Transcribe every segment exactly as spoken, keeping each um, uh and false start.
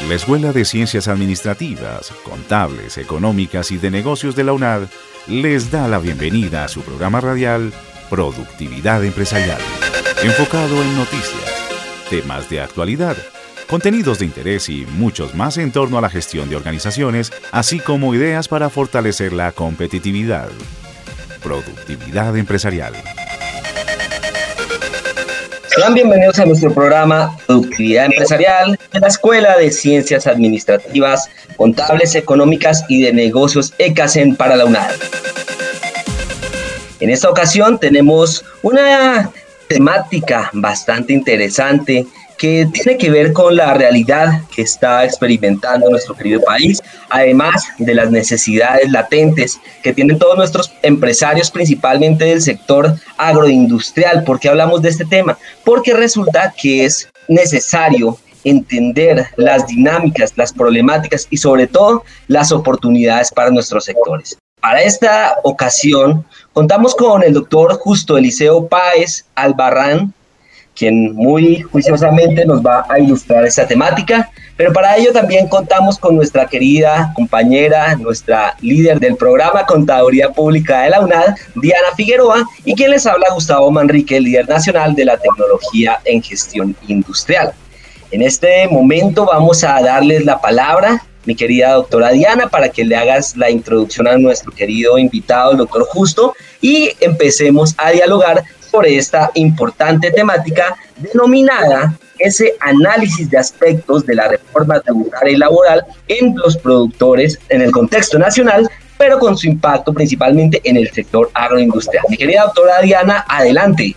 La Escuela de Ciencias Administrativas, Contables, Económicas y de Negocios de la UNAD les da la bienvenida a su programa radial Productividad Empresarial, enfocado en noticias, temas de actualidad, contenidos de interés y muchos más en torno a la gestión de organizaciones, así como ideas para fortalecer la competitividad. Productividad Empresarial. Sean bienvenidos a nuestro programa Productividad Empresarial de la Escuela de Ciencias Administrativas, Contables, Económicas y de Negocios ECACEN para la UNAD. En esta ocasión tenemos una temática bastante interesante que tiene que ver con la realidad que está experimentando nuestro querido país, además de las necesidades latentes que tienen todos nuestros empresarios, principalmente del sector agroindustrial. ¿Por qué hablamos de este tema? Porque resulta que es necesario entender las dinámicas, las problemáticas y sobre todo las oportunidades para nuestros sectores. Para esta ocasión contamos con el doctor Justo Eliseo Páez Albarrán, quien muy juiciosamente nos va a ilustrar esta temática, pero para ello también contamos con nuestra querida compañera, nuestra líder del programa Contaduría Pública de la UNAD, Diana Figueroa, y quien les habla, Gustavo Manrique, líder nacional de la tecnología en gestión industrial. En este momento vamos a darles la palabra, mi querida doctora Diana, para que le hagas la introducción a nuestro querido invitado, el doctor Justo, y empecemos a dialogar sobre esta importante temática denominada ese análisis de aspectos de la reforma tributaria y laboral en los productores en el contexto nacional, pero con su impacto principalmente en el sector agroindustrial. Mi querida doctora Diana, adelante.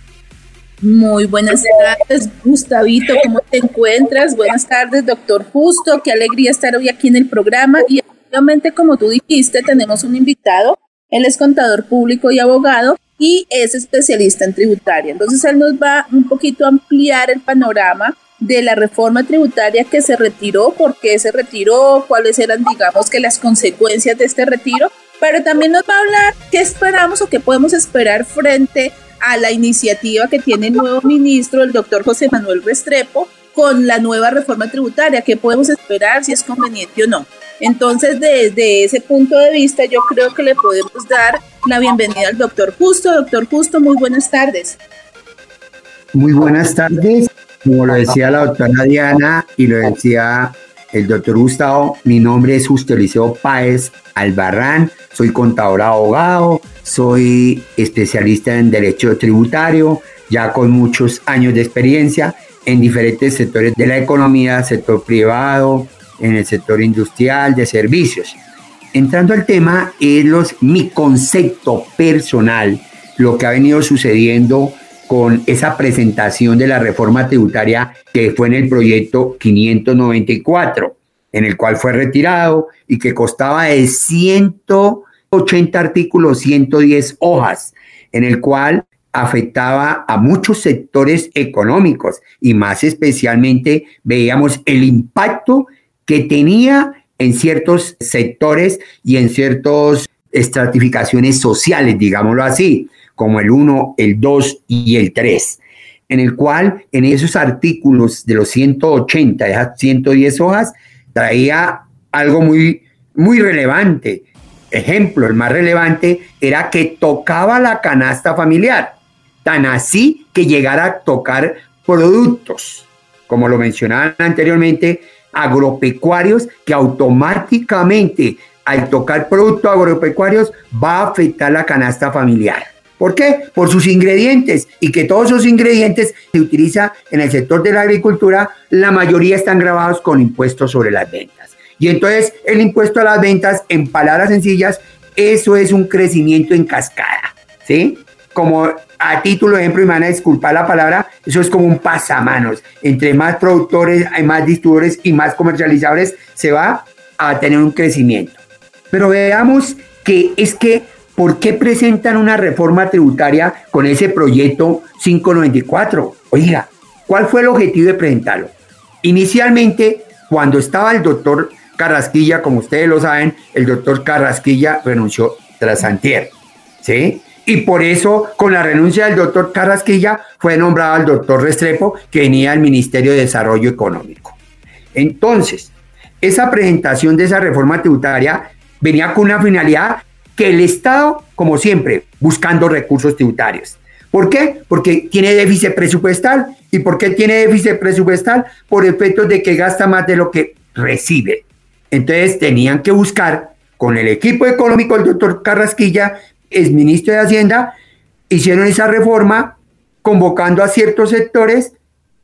Muy buenas tardes, Gustavito, ¿cómo te encuentras? Buenas tardes, doctor Justo, qué alegría estar hoy aquí en el programa y obviamente, como tú dijiste, tenemos un invitado, él es contador público y abogado y es especialista en tributaria. Entonces él nos va un poquito a ampliar el panorama de la reforma tributaria que se retiró, por qué se retiró, cuáles eran, digamos, que las consecuencias de este retiro, pero también nos va a hablar qué esperamos o qué podemos esperar frente a la iniciativa que tiene el nuevo ministro, el doctor José Manuel Restrepo, con la nueva reforma tributaria, qué podemos esperar, si es conveniente o no. Entonces, desde ese punto de vista, yo creo que le podemos dar la bienvenida al doctor Justo. Doctor Justo, muy buenas tardes. Muy buenas tardes. Como lo decía la doctora Diana y lo decía el doctor Gustavo, mi nombre es Justo Eliseo Páez Albarrán, soy contador abogado, soy especialista en derecho tributario, ya con muchos años de experiencia en diferentes sectores de la economía, sector privado, en el sector industrial, de servicios. Entrando al tema, es los, mi concepto personal, lo que ha venido sucediendo con esa presentación de la reforma tributaria que fue en el proyecto quinientos noventa y cuatro, en el cual fue retirado y que costaba de ciento ochenta artículos, ciento diez hojas, en el cual afectaba a muchos sectores económicos y más especialmente veíamos el impacto que tenía en ciertos sectores y en ciertas estratificaciones sociales, digámoslo así, como el uno, el dos y el tres, en el cual en esos artículos de los ciento ochenta, de esas ciento diez hojas, traía algo muy, muy relevante. Ejemplo, el más relevante era que tocaba la canasta familiar, tan así que llegara a tocar productos, como lo mencionaban anteriormente, agropecuarios, que automáticamente al tocar productos agropecuarios va a afectar la canasta familiar. ¿Por qué? Por sus ingredientes, y que todos esos ingredientes se utilizan en el sector de la agricultura, la mayoría están grabados con impuestos sobre las ventas. Y entonces el impuesto a las ventas, en palabras sencillas, eso es un crecimiento en cascada, ¿sí? Como a título de ejemplo, y me van a disculpar la palabra, eso es como un pasamanos. Entre más productores, hay más distribuidores y más comercializadores, se va a tener un crecimiento. Pero veamos que es que, ¿por qué presentan una reforma tributaria con ese proyecto quinientos noventa y cuatro? Oiga, ¿cuál fue el objetivo de presentarlo? Inicialmente, cuando estaba el doctor Carrasquilla, como ustedes lo saben, el doctor Carrasquilla renunció tras antier, ¿sí? Y por eso, con la renuncia del doctor Carrasquilla, fue nombrado el doctor Restrepo, que venía del Ministerio de Desarrollo Económico. Entonces, esa presentación de esa reforma tributaria venía con una finalidad que el Estado, como siempre, buscando recursos tributarios. ¿Por qué? Porque tiene déficit presupuestal. ¿Y por qué tiene déficit presupuestal? Por efectos de que gasta más de lo que recibe. Entonces tenían que buscar, con el equipo económico, el doctor Carrasquilla, exministro de Hacienda, hicieron esa reforma convocando a ciertos sectores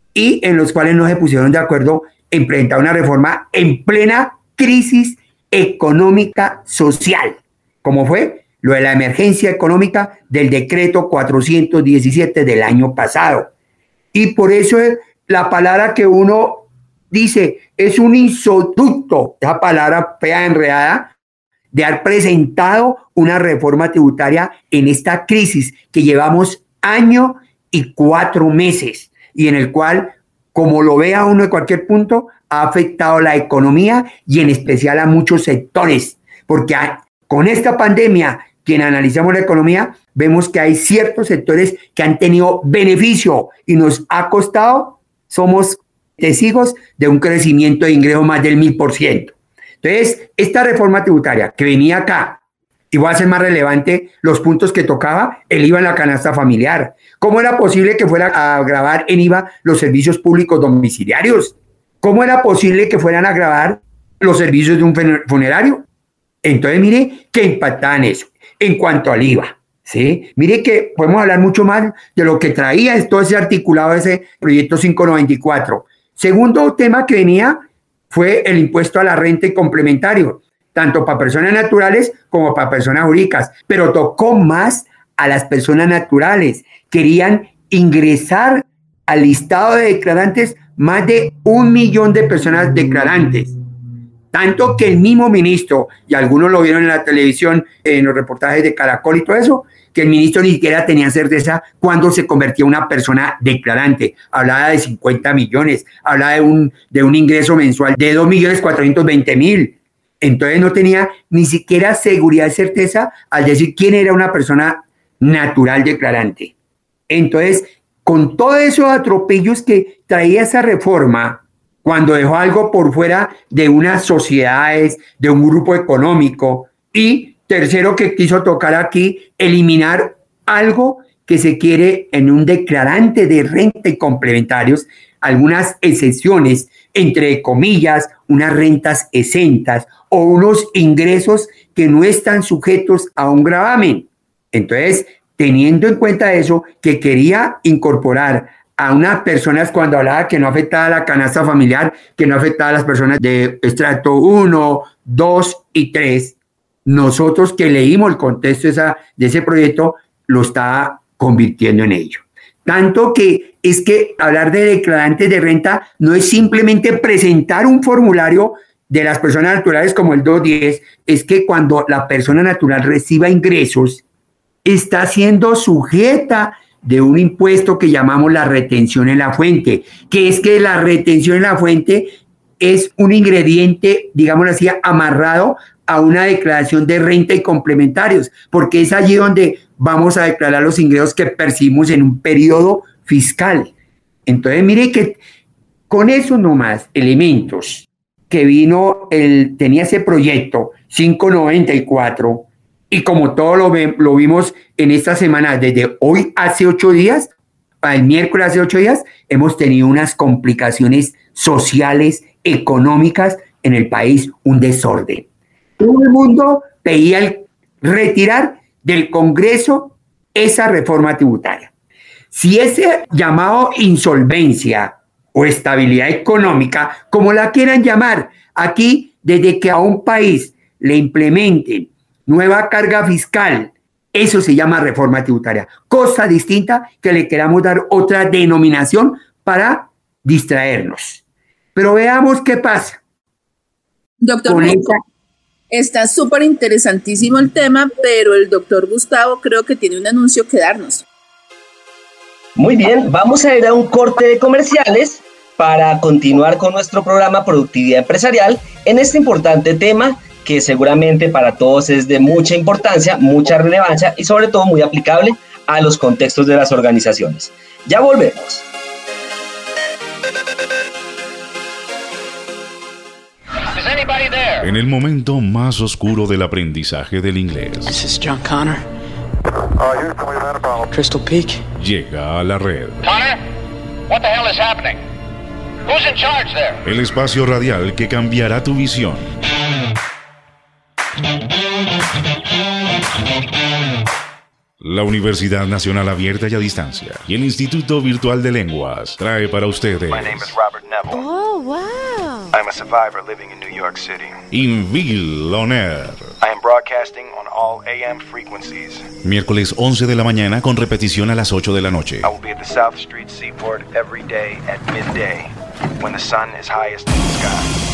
y en los cuales no se pusieron de acuerdo en presentar una reforma en plena crisis económica social, como fue lo de la emergencia económica del decreto cuatrocientos diecisiete del año pasado. Y por eso es la palabra que uno dice, es un insulto, esa palabra fea, enredada, de haber presentado una reforma tributaria en esta crisis que llevamos año y cuatro meses y en el cual, como lo vea uno de cualquier punto, ha afectado la economía y en especial a muchos sectores, porque a, con esta pandemia, quien analizamos la economía, vemos que hay ciertos sectores que han tenido beneficio y nos ha costado, somos testigos de un crecimiento de ingresos más del mil por ciento. Entonces, esta reforma tributaria que venía acá, y voy a hacer más relevante los puntos que tocaba, el I V A en la canasta familiar. ¿Cómo era posible que fuera a gravar en I V A los servicios públicos domiciliarios? ¿Cómo era posible que fueran a gravar los servicios de un funerario? Entonces, mire que impactaban eso. En cuanto al I V A, ¿sí? Mire que podemos hablar mucho más de lo que traía todo ese articulado de ese proyecto quinientos noventa y cuatro. Segundo tema que venía fue el impuesto a la renta y complementario, tanto para personas naturales como para personas jurídicas, pero tocó más a las personas naturales. Querían ingresar al listado de declarantes más de un millón de personas declarantes. Tanto que el mismo ministro, y algunos lo vieron en la televisión, en los reportajes de Caracol y todo eso, que el ministro ni siquiera tenía certeza cuándo se convertía en una persona declarante. Hablaba de cincuenta millones, hablaba de un, de un ingreso mensual de dos millones cuatrocientos veinte mil. Entonces no tenía ni siquiera seguridad y certeza al decir quién era una persona natural declarante. Entonces, con todos esos atropellos que traía esa reforma, cuando dejó algo por fuera de unas sociedades, de un grupo económico, y tercero que quiso tocar aquí, eliminar algo que se quiere en un declarante de renta y complementarios, algunas excepciones, entre comillas, unas rentas exentas o unos ingresos que no están sujetos a un gravamen. Entonces, teniendo en cuenta eso, que quería incorporar a unas personas, cuando hablaba que no afectaba a la canasta familiar, que no afectaba a las personas de estrato uno, dos y tres, nosotros que leímos el contexto esa, de ese proyecto, lo estaba convirtiendo en ello. Tanto que es que hablar de declarantes de renta no es simplemente presentar un formulario de las personas naturales como el doscientos diez, es que cuando la persona natural reciba ingresos, está siendo sujeta de un impuesto que llamamos la retención en la fuente, que es que la retención en la fuente es un ingrediente, digámoslo así, amarrado a una declaración de renta y complementarios, porque es allí donde vamos a declarar los ingresos que percibimos en un periodo fiscal. Entonces, mire que con esos nomás elementos que vino, el, tenía ese proyecto quinientos noventa y cuatro, y como todo lo, ve, lo vimos en esta semana, desde hoy hace ocho días, al miércoles hace ocho días, hemos tenido unas complicaciones sociales, económicas en el país, un desorden. Todo el mundo pedía el retirar del Congreso esa reforma tributaria. Si ese llamado insolvencia o estabilidad económica, como la quieran llamar, aquí, desde que a un país le implementen nueva carga fiscal, eso se llama reforma tributaria. Cosa distinta que le queramos dar otra denominación para distraernos. Pero veamos qué pasa. Doctor, con esta... está súper interesantísimo el tema, pero el doctor Gustavo creo que tiene un anuncio que darnos. Muy bien, vamos a ir a un corte de comerciales para continuar con nuestro programa Productividad Empresarial en este importante tema que seguramente para todos es de mucha importancia, mucha relevancia y sobre todo muy aplicable a los contextos de las organizaciones. Ya volvemos. En el momento más oscuro del aprendizaje del inglés. This is John Connor. Crystal Peak. Llega a la red. Connor, what the hell is happening? Who's in charge there? El espacio radial que cambiará tu visión. La Universidad Nacional Abierta y a Distancia y el Instituto Virtual de Lenguas trae para ustedes My name is Robert Neville. Oh, wow. I'm a survivor living in New York City. Inville On Air. I am broadcasting on all A M frequencies. Miércoles once de la mañana con repetición a las ocho de la noche. I will be at the South Street Seaport every day at midday when the sun is highest in the sky.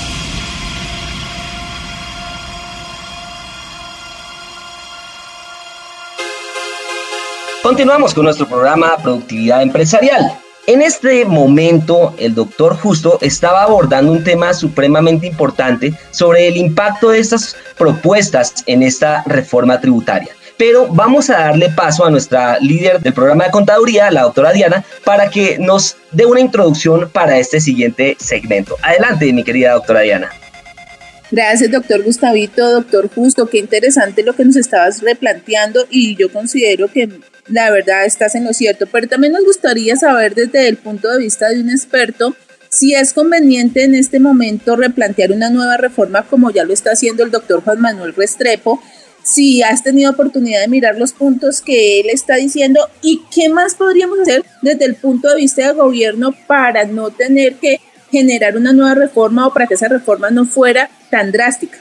Continuamos con nuestro programa Productividad Empresarial. En este momento, el doctor Justo estaba abordando un tema supremamente importante sobre el impacto de estas propuestas en esta reforma tributaria. Pero vamos a darle paso a nuestra líder del programa de contaduría, la doctora Diana, para que nos dé una introducción para este siguiente segmento. Adelante, mi querida doctora Diana. Gracias, doctor Gustavito, doctor Justo, qué interesante lo que nos estabas replanteando y yo considero que la verdad estás en lo cierto, pero también nos gustaría saber desde el punto de vista de un experto si es conveniente en este momento replantear una nueva reforma como ya lo está haciendo el doctor Juan Manuel Restrepo, si has tenido oportunidad de mirar los puntos que él está diciendo y qué más podríamos hacer desde el punto de vista de gobierno para no tener que generar una nueva reforma o para que esa reforma no fuera tan drástica.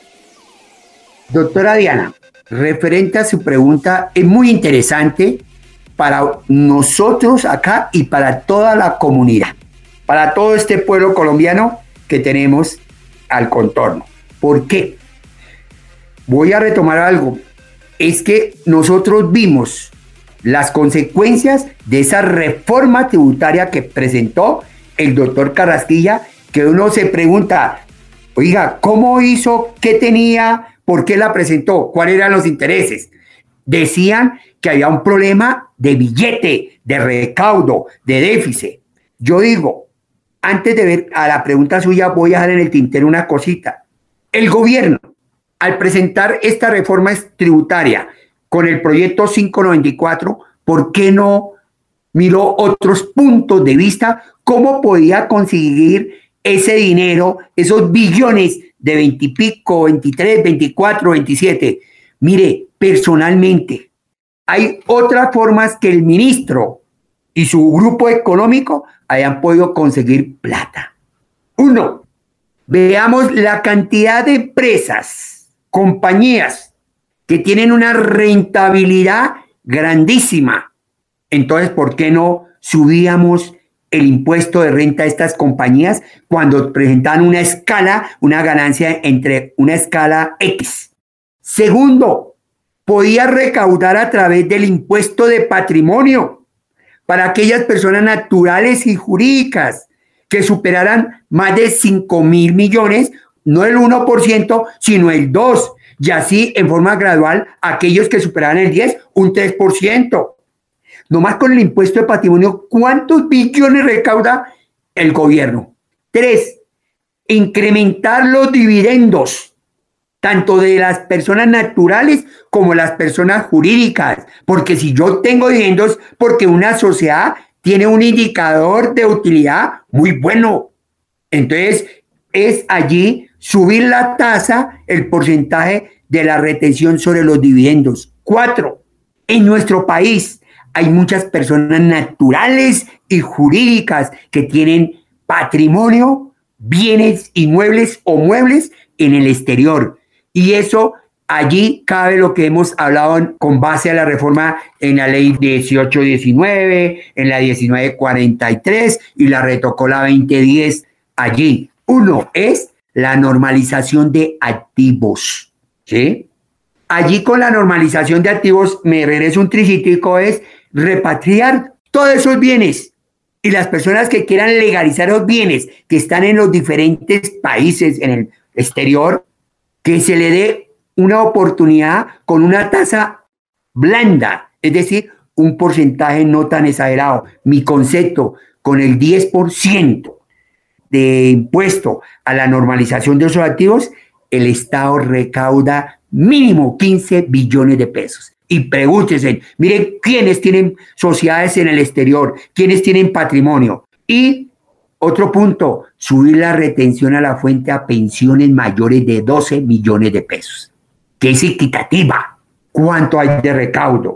Doctora Diana, referente a su pregunta, es muy interesante para nosotros acá y para toda la comunidad, para todo este pueblo colombiano que tenemos al contorno. ¿Por qué? Voy a retomar algo. Es que nosotros vimos las consecuencias de esa reforma tributaria que presentó el doctor Carrasquilla, que uno se pregunta, oiga, ¿cómo hizo? ¿Qué tenía? ¿Por qué la presentó? ¿Cuáles eran los intereses? Decían que había un problema de billete, de recaudo, de déficit. Yo digo, antes de ver a la pregunta suya, voy a dejar en el tintero una cosita. El gobierno, al presentar esta reforma tributaria con el proyecto quinientos noventa y cuatro, ¿por qué no miró otros puntos de vista? ¿Cómo podía conseguir ese dinero, esos billones de veintipico, veintitrés, veinticuatro, veintisiete? Mire, personalmente, hay otras formas que el ministro y su grupo económico hayan podido conseguir plata. Uno, veamos la cantidad de empresas, compañías que tienen una rentabilidad grandísima. Entonces, ¿por qué no subíamos el impuesto de renta a estas compañías cuando presentaban una escala, una ganancia entre una escala X? Segundo, podía recaudar a través del impuesto de patrimonio para aquellas personas naturales y jurídicas que superaran más de cinco mil millones, no el uno por ciento, sino el dos por ciento, y así en forma gradual aquellos que superaran el diez por ciento, un tres por ciento. Nomás con el impuesto de patrimonio, ¿cuántos billones recauda el gobierno? Tres, incrementar los dividendos, tanto de las personas naturales como las personas jurídicas. Porque si yo tengo dividendos, porque una sociedad tiene un indicador de utilidad muy bueno. Entonces, es allí subir la tasa, el porcentaje de la retención sobre los dividendos. Cuatro, en nuestro país hay muchas personas naturales y jurídicas que tienen patrimonio, bienes inmuebles o muebles en el exterior. Y eso, allí cabe lo que hemos hablado con base a la reforma en la ley dieciocho diecinueve, en la diecinueve cuarenta y tres y la retocó la veinte diez allí. Uno es la normalización de activos, ¿sí? Allí con la normalización de activos, me regreso un tricíclico, es repatriar todos esos bienes y las personas que quieran legalizar los bienes que están en los diferentes países en el exterior, que se le dé una oportunidad con una tasa blanda, es decir, un porcentaje no tan exagerado. Mi concepto, con el diez por ciento de impuesto a la normalización de esos activos, el Estado recauda mínimo quince billones de pesos. Y pregúntense, miren quiénes tienen sociedades en el exterior, quiénes tienen patrimonio. Y otro punto, subir la retención a la fuente a pensiones mayores de doce millones de pesos, que es equitativa. ¿Cuánto hay de recaudo?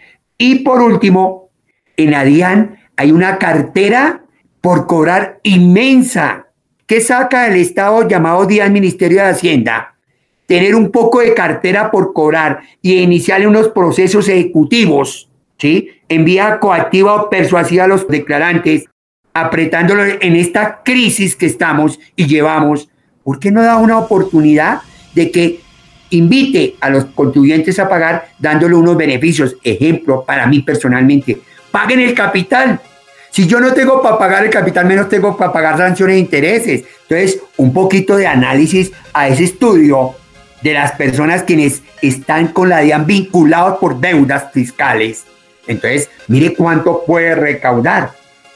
Y por último, en ADIAN hay una cartera por cobrar inmensa. ¿Qué saca el Estado llamado DIAN, Ministerio de Hacienda? Tener un poco de cartera por cobrar y iniciar unos procesos ejecutivos, ¿sí? En vía coactiva o persuasiva a los declarantes, apretándolo en esta crisis que estamos y llevamos. ¿Por qué no da una oportunidad de que invite a los contribuyentes a pagar dándole unos beneficios? Ejemplo, para mí personalmente, paguen el capital. Si yo no tengo para pagar el capital, menos tengo para pagar sanciones e intereses. Entonces, un poquito de análisis a ese estudio de las personas quienes están con la DIAN vinculados por deudas fiscales. Entonces, mire cuánto puede recaudar.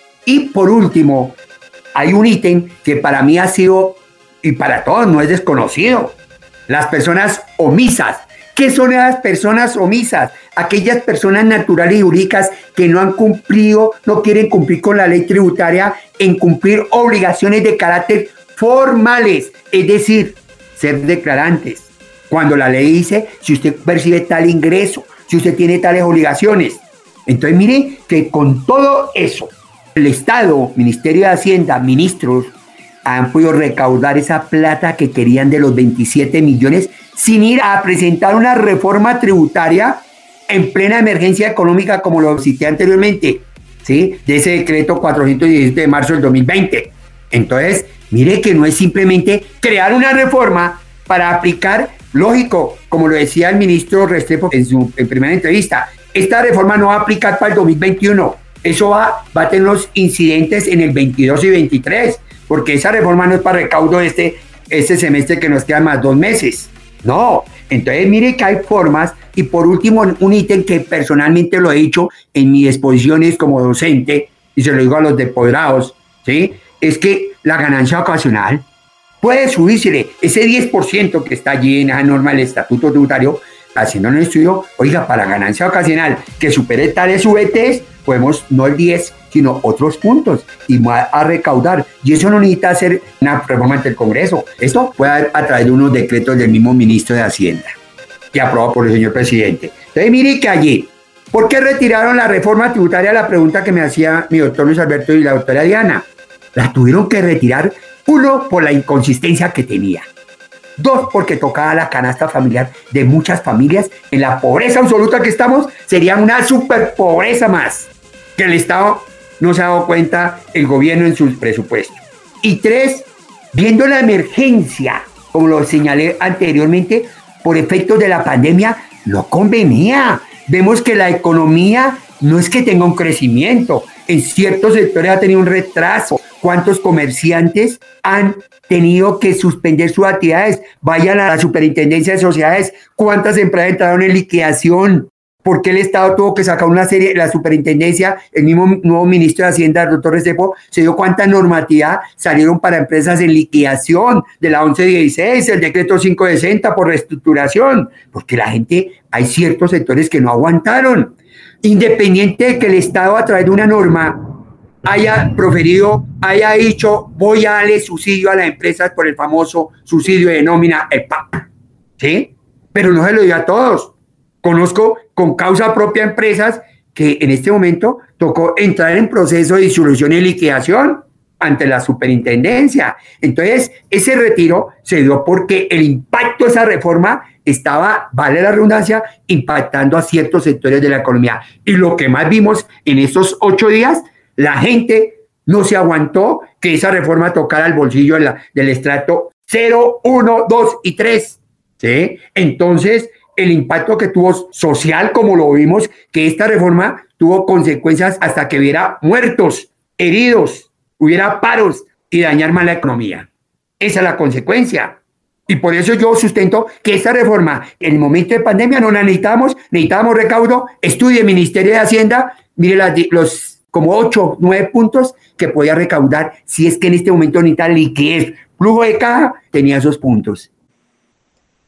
Y por último, hay un ítem que para mí ha sido, y para todos no es desconocido, las personas omisas. ¿Qué son esas personas omisas? Aquellas personas naturales y jurídicas que no han cumplido, no quieren cumplir con la ley tributaria en cumplir obligaciones de carácter formales, es decir, ser declarantes. Cuando la ley dice, si usted percibe tal ingreso, si usted tiene tales obligaciones. Entonces, mire que con todo eso, el Estado, Ministerio de Hacienda, ministros, han podido recaudar esa plata que querían de los veintisiete millones sin ir a presentar una reforma tributaria en plena emergencia económica, como lo cité anteriormente, ¿sí? De ese decreto cuatrocientos diecisiete de marzo del dos mil veinte. Entonces, mire que no es simplemente crear una reforma para aplicar. Lógico, como lo decía el ministro Restrepo en su en primera entrevista, esta reforma no va a aplicar para el dos mil veintiuno. Eso va, va a tener los incidentes en el veintidós y veintitrés, porque esa reforma no es para recaudo de este, este semestre que nos quedan más dos meses. No, entonces mire que hay formas. Y por último, un ítem que personalmente lo he dicho en mis exposiciones como docente, y se lo digo a los depoderados, ¿sí? Es que la ganancia ocasional puede subirse ese diez por ciento que está allí en esa norma del estatuto tributario, haciendo un estudio, oiga, para ganancia ocasional que supere tales V Ts, podemos no el diez, sino otros puntos y va a recaudar. Y eso no necesita hacer una reforma ante el Congreso. Esto puede haber a través de unos decretos del mismo ministro de Hacienda y aprobado por el señor presidente. Entonces, mire que allí, ¿por qué retiraron la reforma tributaria? La pregunta que me hacía mi doctor Luis Alberto y la doctora Diana. La tuvieron que retirar. Uno, por la inconsistencia que tenía. Dos, porque tocaba la canasta familiar de muchas familias. En la pobreza absoluta que estamos, sería una super pobreza más, que el Estado no se ha dado cuenta, el gobierno en sus presupuestos. Y tres, viendo la emergencia, como lo señalé anteriormente, por efectos de la pandemia, no convenía. Vemos que la economía no es que tenga un crecimiento, en ciertos sectores ha tenido un retraso. ¿Cuántos comerciantes han tenido que suspender sus actividades? Vayan a la Superintendencia de Sociedades. ¿Cuántas empresas entraron en liquidación? ¿Por qué el Estado tuvo que sacar una serie? La Superintendencia, el mismo nuevo ministro de Hacienda, el doctor Restrepo, se dio cuánta normatividad salieron para empresas en liquidación de la once dieciséis, el decreto quinientos sesenta por reestructuración, porque la gente, hay ciertos sectores que no aguantaron. Independiente de que el Estado a través de una norma haya proferido, haya dicho, voy a darle subsidio a las empresas por el famoso subsidio de nómina, el P A P, ¿sí? Pero no se lo dio a todos. Conozco con causa propia empresas que en este momento tocó entrar en proceso de disolución y liquidación ante la superintendencia. Entonces, ese retiro se dio porque el impacto de esa reforma estaba, vale la redundancia, impactando a ciertos sectores de la economía. Y lo que más vimos en estos ocho días, la gente no se aguantó que esa reforma tocara el bolsillo de la, del estrato cero, uno, dos y tres. ¿Sí? Entonces, el impacto que tuvo social, como lo vimos, que esta reforma tuvo consecuencias hasta que hubiera muertos, heridos, hubiera paros y dañar más la economía. Esa es la consecuencia. Y por eso yo sustento que esta reforma, en el momento de pandemia, no la necesitábamos, necesitábamos recaudo. Estudie el Ministerio de Hacienda, mire las, los como ocho, nueve puntos que podía recaudar si es que en este momento necesita liquidez. Flujo de caja tenía esos puntos.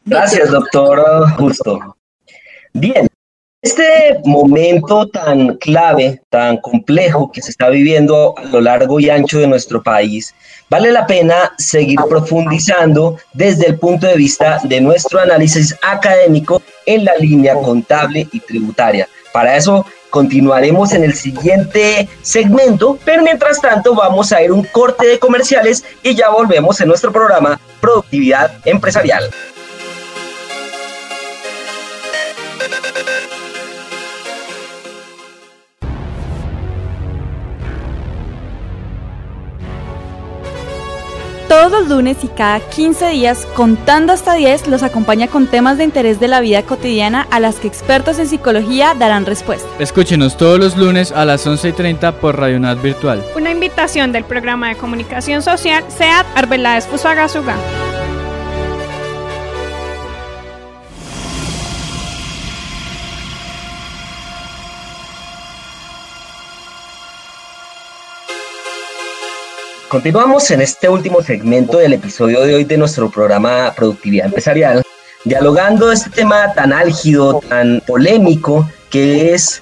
Gracias, doctor Justo. Bien, este momento tan clave, tan complejo que se está viviendo a lo largo y ancho de nuestro país, vale la pena seguir profundizando desde el punto de vista de nuestro análisis académico en la línea contable y tributaria. Para eso continuaremos en el siguiente segmento, pero mientras tanto vamos a ir un corte de comerciales y ya volvemos en nuestro programa Productividad Empresarial. Todos los lunes y cada quince días, contando hasta diez, los acompaña con temas de interés de la vida cotidiana a las que expertos en psicología darán respuesta. Escúchenos todos los lunes a las once y treinta por Radionat Virtual. Una invitación del programa de comunicación social SEAT Arbeláez Fusagasugá. Continuamos en este último segmento del episodio de hoy de nuestro programa Productividad Empresarial, dialogando este tema tan álgido, tan polémico, que es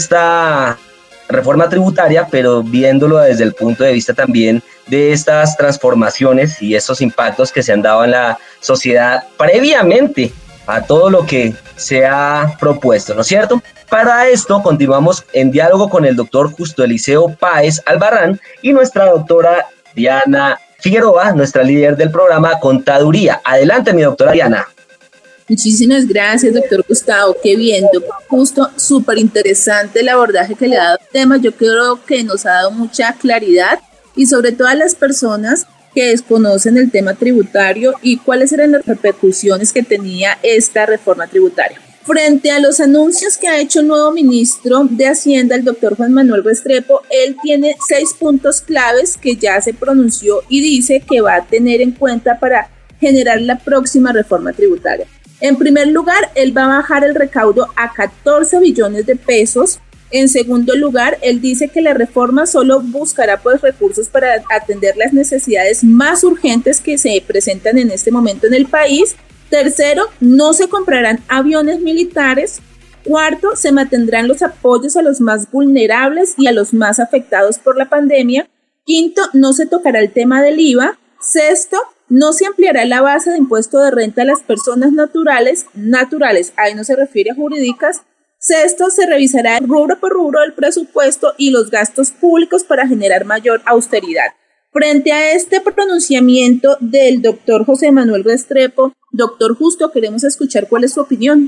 esta reforma tributaria, pero viéndolo desde el punto de vista también de estas transformaciones y estos impactos que se han dado en la sociedad previamente a todo lo que se ha propuesto, ¿no es cierto? Para esto continuamos en diálogo con el doctor Justo Eliseo Páez Albarrán y nuestra doctora Diana Figueroa, nuestra líder del programa Contaduría. Adelante, mi doctora Diana. Muchísimas gracias, doctor Gustavo. Qué bien, doctor Justo, súper interesante el abordaje que le ha dado al tema. Yo creo que nos ha dado mucha claridad y sobre todo a las personas que desconocen el tema tributario y cuáles eran las repercusiones que tenía esta reforma tributaria. Frente a los anuncios que ha hecho el nuevo ministro de Hacienda, el doctor Juan Manuel Restrepo, él tiene seis puntos claves que ya se pronunció y dice que va a tener en cuenta para generar la próxima reforma tributaria. En primer lugar, él va a bajar el recaudo a catorce billones de pesos. En segundo lugar, él dice que la reforma solo buscará pues recursos para atender las necesidades más urgentes que se presentan en este momento en el país. Tercero, no se comprarán aviones militares. Cuarto, se mantendrán los apoyos a los más vulnerables y a los más afectados por la pandemia. Quinto, no se tocará el tema del I V A. Sexto, no se ampliará la base de impuesto de renta a las personas naturales, naturales, ahí no se refiere a jurídicas. Sexto, se revisará rubro por rubro del presupuesto y los gastos públicos para generar mayor austeridad. Frente a este pronunciamiento del doctor José Manuel Restrepo, doctor Justo, queremos escuchar cuál es su opinión.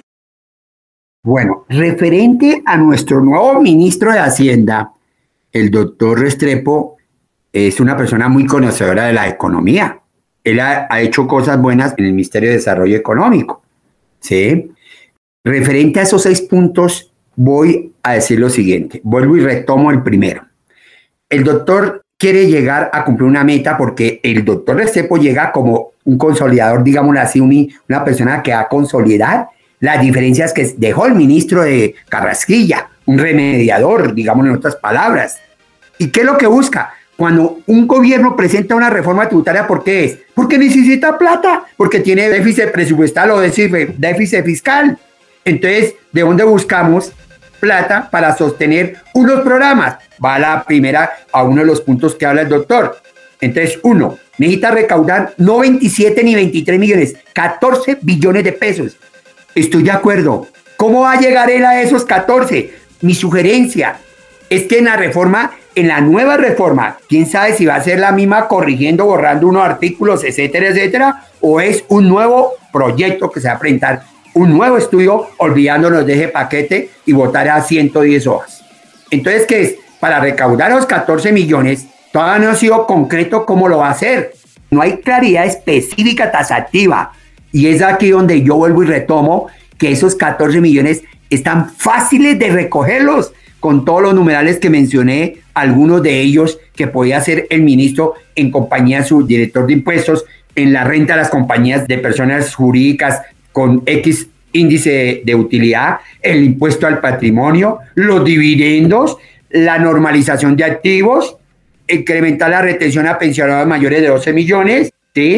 Bueno, referente a nuestro nuevo ministro de Hacienda, el doctor Restrepo es una persona muy conocedora de la economía. Él ha, ha hecho cosas buenas en el Ministerio de Desarrollo Económico, ¿sí? Referente a esos seis puntos, voy a decir lo siguiente. Vuelvo y retomo el primero. El doctor quiere llegar a cumplir una meta porque el doctor Restrepo llega como un consolidador, digámoslo así, un, una persona que va a consolidar las diferencias que dejó el ministro de Carrasquilla, un remediador, digamos en otras palabras. ¿Y qué es lo que busca? Cuando un gobierno presenta una reforma tributaria, ¿por qué es? Porque necesita plata, porque tiene déficit presupuestal o déficit fiscal. Entonces, ¿de dónde buscamos plata para sostener unos programas? Va la primera a uno de los puntos que habla el doctor. Entonces, uno, necesita recaudar no veintisiete ni veintitrés millones, catorce billones de pesos. Estoy de acuerdo. ¿Cómo va a llegar él a esos catorce? Mi sugerencia es que en la reforma, en la nueva reforma, quién sabe si va a ser la misma corrigiendo, borrando unos artículos, etcétera, etcétera, o es un nuevo proyecto que se va a presentar, un nuevo estudio, olvidándonos de ese paquete y votar a ciento diez hojas. Entonces, ¿qué es? Para recaudar los catorce millones, todavía no ha sido concreto cómo lo va a hacer. No hay claridad específica tasativa. Y es aquí donde yo vuelvo y retomo que esos catorce millones están fáciles de recogerlos con todos los numerales que mencioné, algunos de ellos que podía hacer el ministro en compañía de su director de impuestos, en la renta de las compañías de personas jurídicas con X índice de utilidad, el impuesto al patrimonio, los dividendos, la normalización de activos, incrementar la retención a pensionados mayores de doce millones, ¿sí?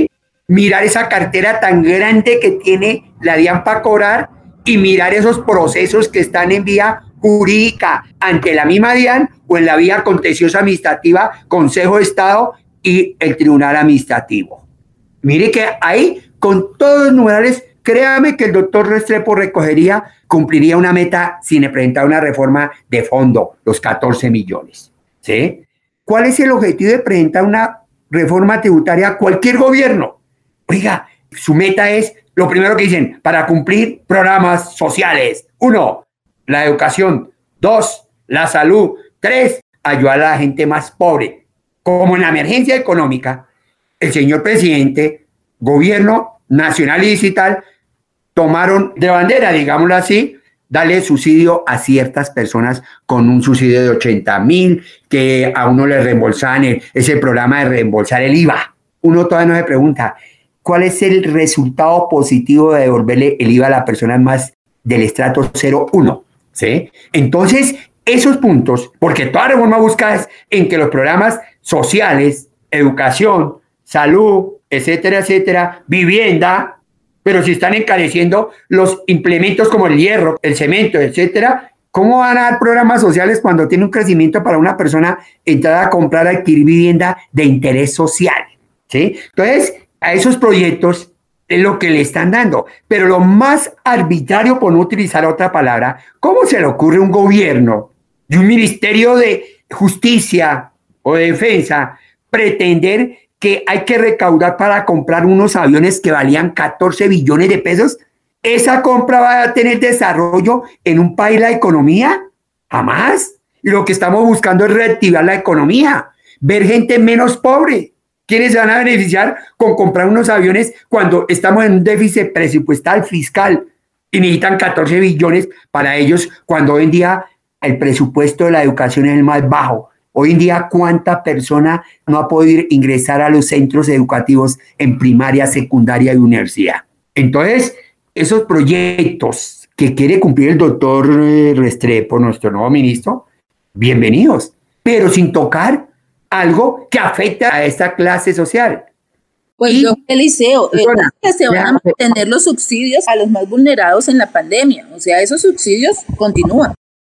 mirar esa cartera tan grande que tiene la DIAN para cobrar y mirar esos procesos que están en vía jurídica ante la misma DIAN o en la vía contenciosa administrativa, Consejo de Estado y el Tribunal Administrativo. Mire que ahí, con todos los numerales, créame que el doctor Restrepo recogería, cumpliría una meta sin presentar una reforma de fondo, los catorce millones. ¿Sí? ¿Cuál es el objetivo de presentar una reforma tributaria a cualquier gobierno? Oiga, su meta es, lo primero que dicen, para cumplir programas sociales. Uno, la educación. Dos, la salud. Tres, ayudar a la gente más pobre. Como en la emergencia económica, el señor presidente, gobierno nacional y digital, tomaron de bandera, digámoslo así, darle subsidio a ciertas personas con un subsidio de ochenta mil, que a uno le reembolsaban el, ese programa de reembolsar el I V A. Uno todavía no se pregunta, ¿cuál es el resultado positivo de devolverle el I V A a las personas más del estrato cero uno? ¿Sí? Entonces, esos puntos, porque toda reforma busca es en que los programas sociales, educación, salud, etcétera, etcétera, vivienda, pero si están encareciendo los implementos como el hierro, el cemento, etcétera, ¿cómo van a dar programas sociales cuando tiene un crecimiento para una persona entrar a comprar, a adquirir vivienda de interés social? ¿Sí? Entonces, a esos proyectos es lo que le están dando. Pero lo más arbitrario, por no utilizar otra palabra, ¿cómo se le ocurre a un gobierno de un ministerio de justicia o de defensa pretender que hay que recaudar para comprar unos aviones que valían catorce billones de pesos? ¿Esa compra va a tener desarrollo en un país, la economía? Jamás. Y lo que estamos buscando es reactivar la economía, ver gente menos pobre. ¿Quiénes se van a beneficiar con comprar unos aviones cuando estamos en un déficit presupuestal fiscal y necesitan catorce billones para ellos, cuando hoy en día el presupuesto de la educación es el más bajo? Hoy en día, ¿cuánta persona no ha podido ingresar a los centros educativos en primaria, secundaria y universidad? Entonces, esos proyectos que quiere cumplir el doctor Restrepo, nuestro nuevo ministro, bienvenidos, pero sin tocar algo que afecta a esta clase social. Pues y, yo, Eliseo, persona, es que se van a mantener los subsidios a los más vulnerados en la pandemia. O sea, esos subsidios continúan.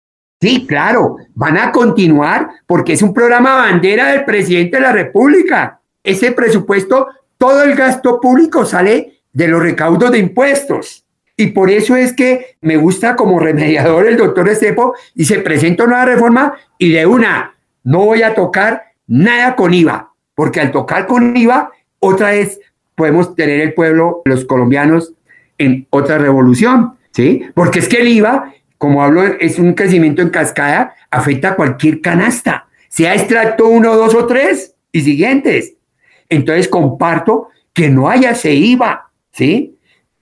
Sí, claro, van a continuar porque es un programa bandera del presidente de la República. Ese presupuesto, todo el gasto público sale de los recaudos de impuestos. Y por eso es que me gusta como remediador el doctor Restrepo y se presenta una reforma y de una, no voy a tocar nada con I V A, porque al tocar con I V A, otra vez podemos tener el pueblo, los colombianos, en otra revolución, ¿sí? Porque es que el I V A, como hablo, es un crecimiento en cascada, afecta a cualquier canasta, sea extracto uno, dos o tres y siguientes. Entonces comparto que no haya ese I V A, ¿sí?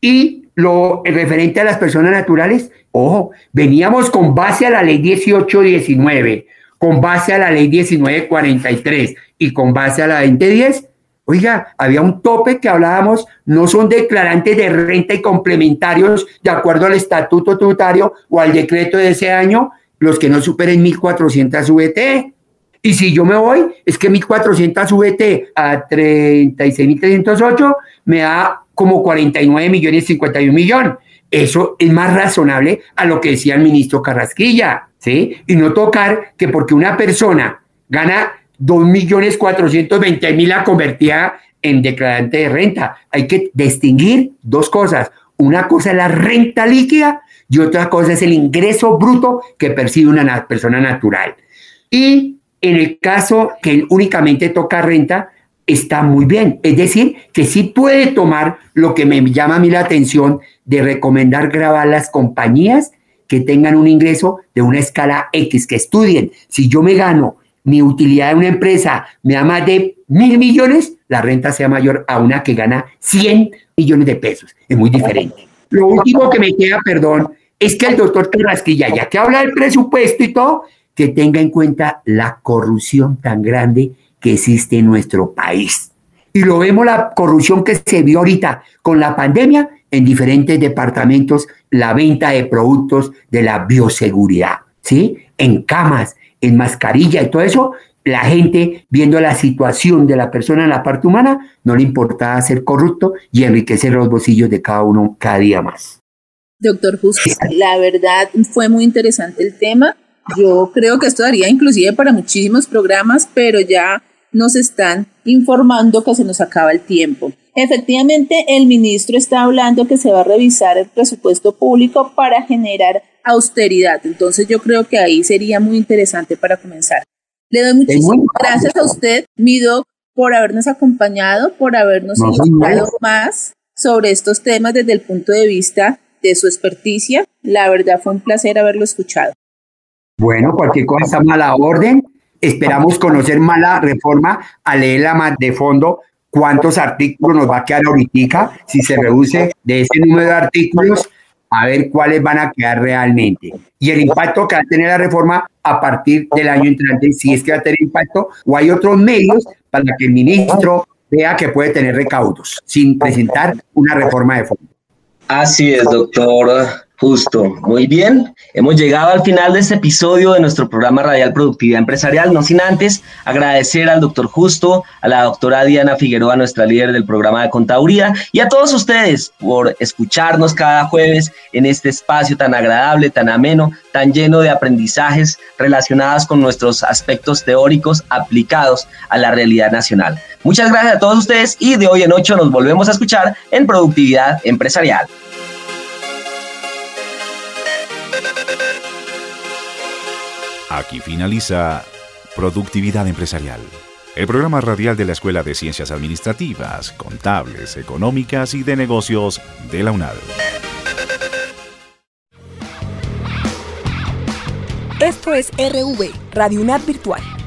Y lo referente a las personas naturales, ojo, veníamos con base a la ley dieciocho diecinueve, con base a la ley diecinueve cuarenta y tres y con base a la veinte diez. Oiga, había un tope que hablábamos, no son declarantes de renta y complementarios de acuerdo al estatuto tributario o al decreto de ese año, los que no superen mil cuatrocientas V T. Y si yo me voy, es que mil cuatrocientas V T a treinta y seis mil trescientos ocho me da como cuarenta y nueve millones, cincuenta y un millones. Eso es más razonable a lo que decía el ministro Carrasquilla, ¿sí? Y no tocar que porque una persona gana dos millones cuatrocientos veinte mil la convertía en declarante de renta. Hay que distinguir dos cosas. Una cosa es la renta líquida y otra cosa es el ingreso bruto que percibe una persona natural. Y en el caso que él únicamente toca renta, está muy bien. Es decir, que sí puede tomar lo que me llama a mí la atención de recomendar grabar las compañías que tengan un ingreso de una escala X, que estudien. Si yo me gano mi utilidad de una empresa me da más de mil millones, la renta sea mayor a una que gana cien millones de pesos. Es muy diferente. Lo último que me queda, perdón, es que el doctor Carrasquilla, ya que habla del presupuesto y todo, que tenga en cuenta la corrupción tan grande que existe en nuestro país. Y lo vemos, la corrupción que se vio ahorita con la pandemia en diferentes departamentos, la venta de productos de la bioseguridad, ¿sí? En camas, en mascarilla y todo eso, la gente, viendo la situación de la persona en la parte humana, no le importaba ser corrupto y enriquecer los bolsillos de cada uno cada día más. Doctor Justo, la verdad fue muy interesante el tema. Yo creo que esto daría inclusive para muchísimos programas, pero ya nos están informando que se nos acaba el tiempo. Efectivamente, el ministro está hablando que se va a revisar el presupuesto público para generar austeridad. Entonces yo creo que ahí sería muy interesante para comenzar. Le doy muchísimas gracias a usted, mi doc, por habernos acompañado, por habernos no, ilustrado no. más sobre estos temas desde el punto de vista de su experticia. La verdad fue un placer haberlo escuchado. Bueno, cualquier cosa estamos a la orden. Esperamos conocer más la reforma, a leerla más de fondo. ¿Cuántos artículos nos va a quedar ahorita? Si se reduce de ese número de artículos, a ver cuáles van a quedar realmente. Y el impacto que va a tener la reforma a partir del año entrante, si es que va a tener impacto, o hay otros medios para que el ministro vea que puede tener recaudos, sin presentar una reforma de fondo. Así es, doctor Justo. Muy bien, hemos llegado al final de este episodio de nuestro programa radial Productividad Empresarial, no sin antes agradecer al doctor Justo, a la doctora Diana Figueroa, nuestra líder del programa de contaduría, y a todos ustedes por escucharnos cada jueves en este espacio tan agradable, tan ameno, tan lleno de aprendizajes relacionados con nuestros aspectos teóricos aplicados a la realidad nacional. Muchas gracias a todos ustedes y de hoy en ocho nos volvemos a escuchar en Productividad Empresarial. Aquí finaliza Productividad Empresarial, el programa radial de la Escuela de Ciencias Administrativas, Contables, Económicas y de Negocios de la UNAD. Esto es R V, Radio UNAD Virtual.